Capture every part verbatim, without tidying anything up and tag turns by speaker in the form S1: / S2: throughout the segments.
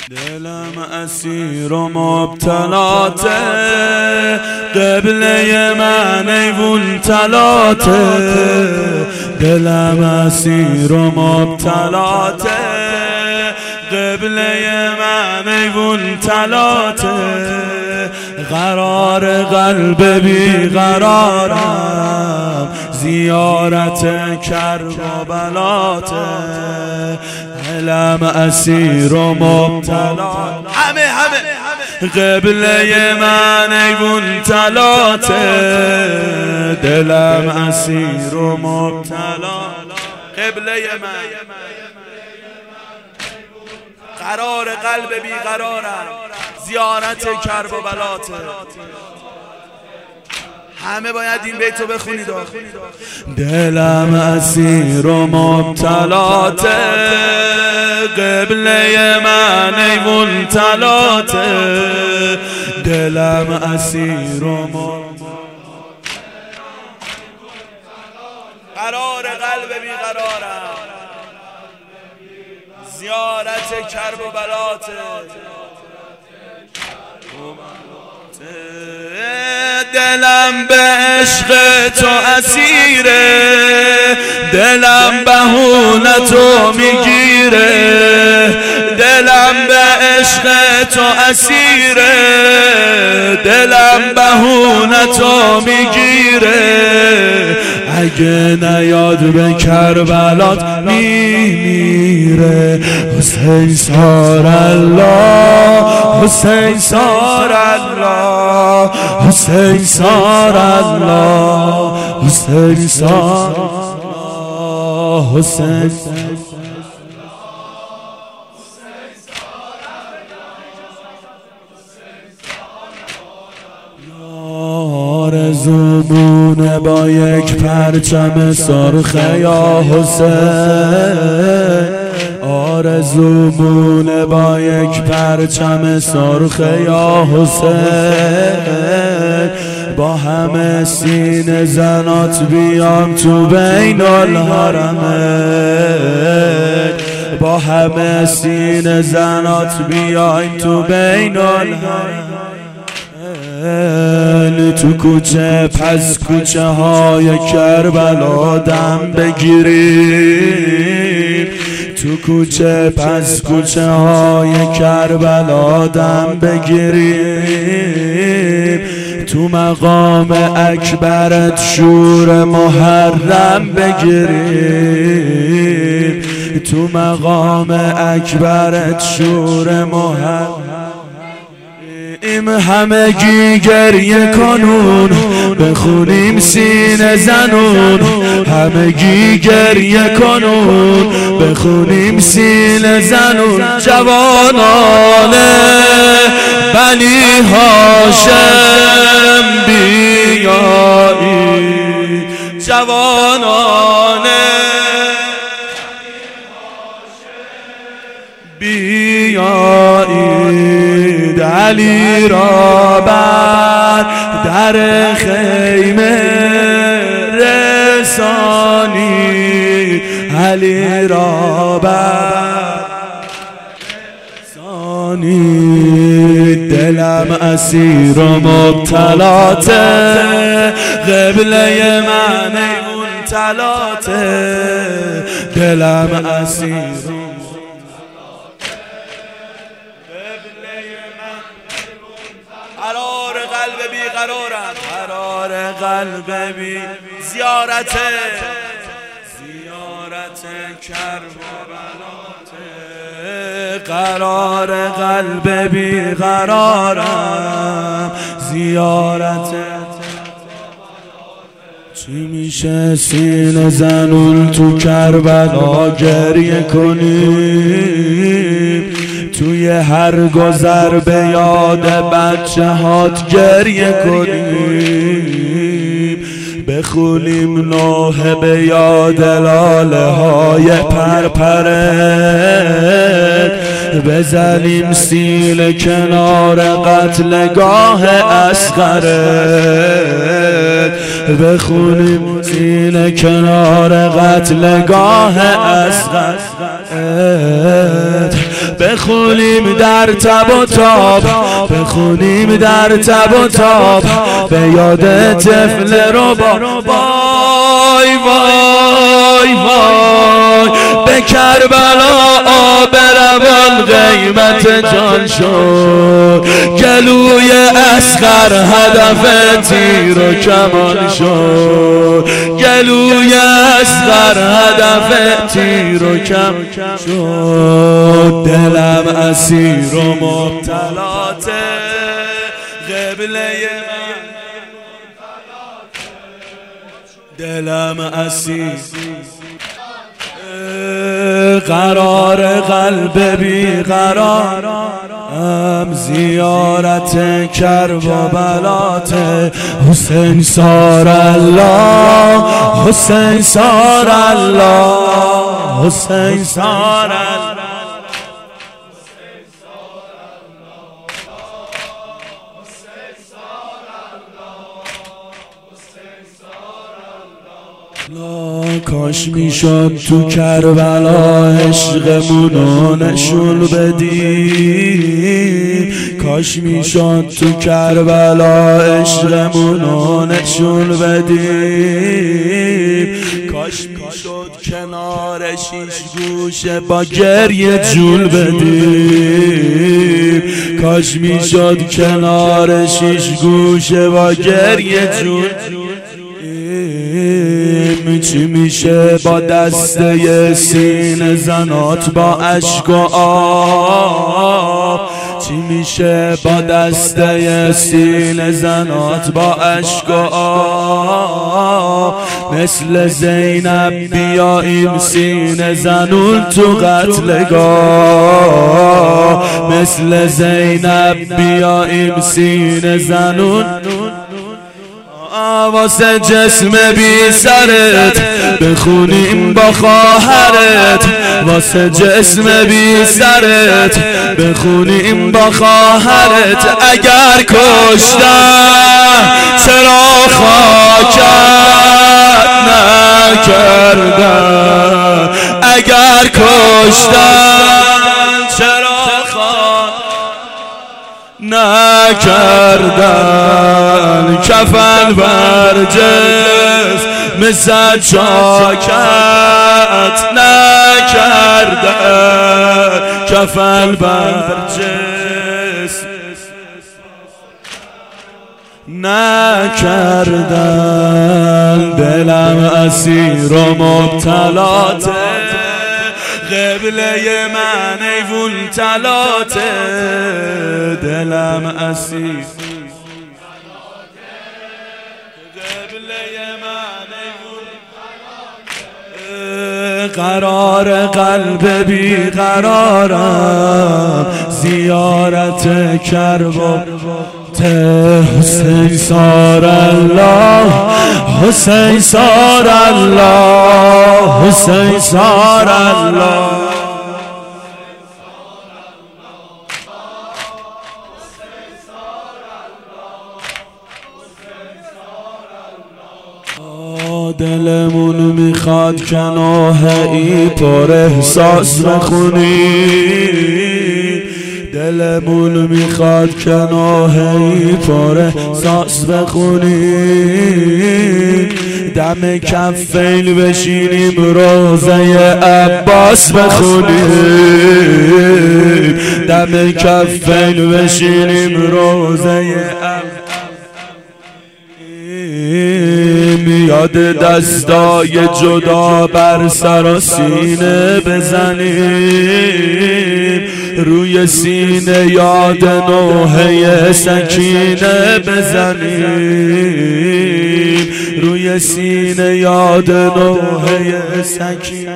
S1: دلم اسیر و مبتلاته، قبله من ایوون تلاته. دلم اسیر و مبتلاته، قبله من ایوون تلاته. قرار قلب بی قرارم، زیارت کرب و بلاته. دلم اسیر و مبتلا، همه همه قبله من ایوون تلاته. دلم اسیر و مبتلا، قبله من قرار قلب بیقرارم، زیارت کرب و بلاته. همه باید این بیتو بخونید. دلم اسیر و مبتلاته، قبله من ایوون تلاته. دلم اسیر و مبتلاته، قرار قلب بیقرارم، زیارت کرب و بلاته. دلم به عشق تو اسیره، دلم بهونه تو میگیره. دلم به عشق تو اسیره، دلم بهونه تو میگیره. اگه نیاد به کربلات میمیره. حسین سار الله، حسین سار الله، حسین سار الله، حسین سار الله، حسین آرزومونه با یک پرچم سرخ یا حسین. آرزومونه با یک پرچم سرخ یا حسین. با همه سینه زنات بیام تو بین الحرمین. با همه سینه زنات بیام تو بین الحرمین. تو کوچه پس کوچه های کربلا دم بگیریم. تو کوچه پس کوچه های کربلا دم بگیریم. تو مقام اکبرت شور محرم بگیریم. تو مقام اکبرت شور محرم. این همگی گریه کنون، بخونیم سینه زنون. همگی گریه کنون، بخونیم سینه زنون. جوانان بنی هاشم بیایید، جوانان بیایید. علی را بر در خیمه رسانی، علی را بر رسانی. دلم اسیر و مبتلاته، قبله من ایوون تلاته. دلم اسیر قرار قلب بی قرارم، قرار قلب بی زیارت زیارت کرب و بلاته. قرار قلب بی قرارم، زیارت. چی میشه سینه زنون تو کربلا گریه کنیم؟ توی هر گذر به یاد بچه هات گریه کنیم. بخونیم نوحه به یاد لاله های پرپرت. بزنیم سیل کنار قتلگاه اصغرت. بخونیم سیل کنار قتلگاه اصغرت. بخونیم در تب و تاب، بخونیم در تب و تاب به یاد طفل رباب. وای وای وای به کربلا آب روان قیمت جان شد، گلوی اصغر هدف تیر و کمان شد، گلوی اصغر هدف تیر و کمان شد. دلم اسیر و مبتلات قبله من، دلم اسیر قرار قلب بی قرارم، زیارت کرب و بلات حسین سار الله، حسین سار الله، حسین سار الله. کاش میشد تو کربلا عشقمونو نشون بدیم، کاش میشد تو کربلا عشقمونو نشون بدیم، کاش میشد کنار شیش گوشه با گریه جول بدیم، کاش میشد کنار شیش گوشه با گریه جول. چی میشه با دسته سینه زنات با اشک و آب، چی میشه با دسته سینه زنات با اشک و آب، مثل زینب بیاییم سینه زنون تو قتلگاه، مثل زینب بیاییم سینه زنون واسه جسم بی سرت بخونیم با خواهرت، واسه جسم بی سرت بخونیم با خواهرت. اگر کشتن چرا خاکت نکردن، اگر کشتن چرا نکردن، کفن بر جسم سجاکت نکردن، کفن بر جسم نکردن. دلم اسیر و مبتلات قبله من ایوون تلاته، دلم اسیر قبله من ایوون تلاته، قرار قلب بی قرارم، زیارت کرب و حسین سار الله، حسین سار الله، حسین سار الله. دلمون میخواد کناهی پر احساس بخونی، دلمون میخواد کناهی پر احساس بخونی، دم کفین بشینیم روزه عباس بخونیم، دم کفین بشینیم روزه عباس، یاد دستای جدا بر سر و سینه بزنیم، روی سینه یاد نوحه سکینه بزنیم، روی سینه یاد نوحه سکینه،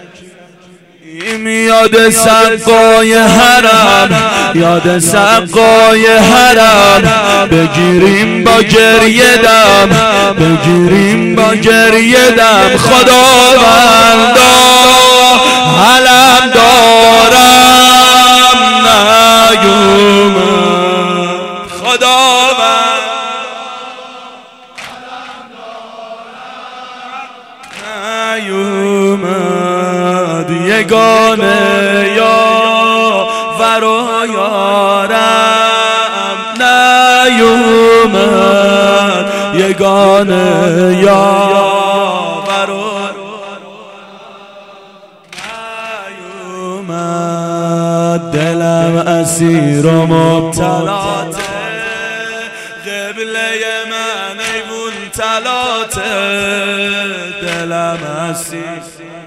S1: یاد سقای حرم، یاد سقای حرم، بگیریم با گریه دم، بگیریم با گریه دم. خداوندا علم دارم نیومد، خداوند نیومد، یگانه یا یارم نیومد یگانه یاور نیومد دلم اسیر و مبتلاته قبله من ایوون تلاته دلم اسیر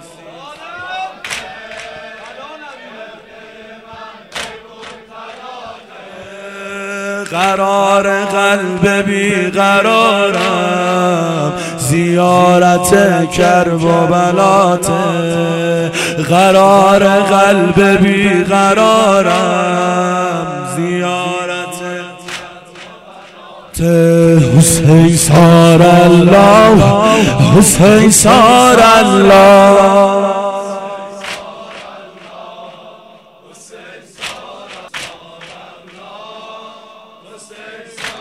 S1: قرار قلب بی قرارم زیارت کرب و بلاته قرار قلب بی قرارم زیارت حسین سار الله حسین سار الله Say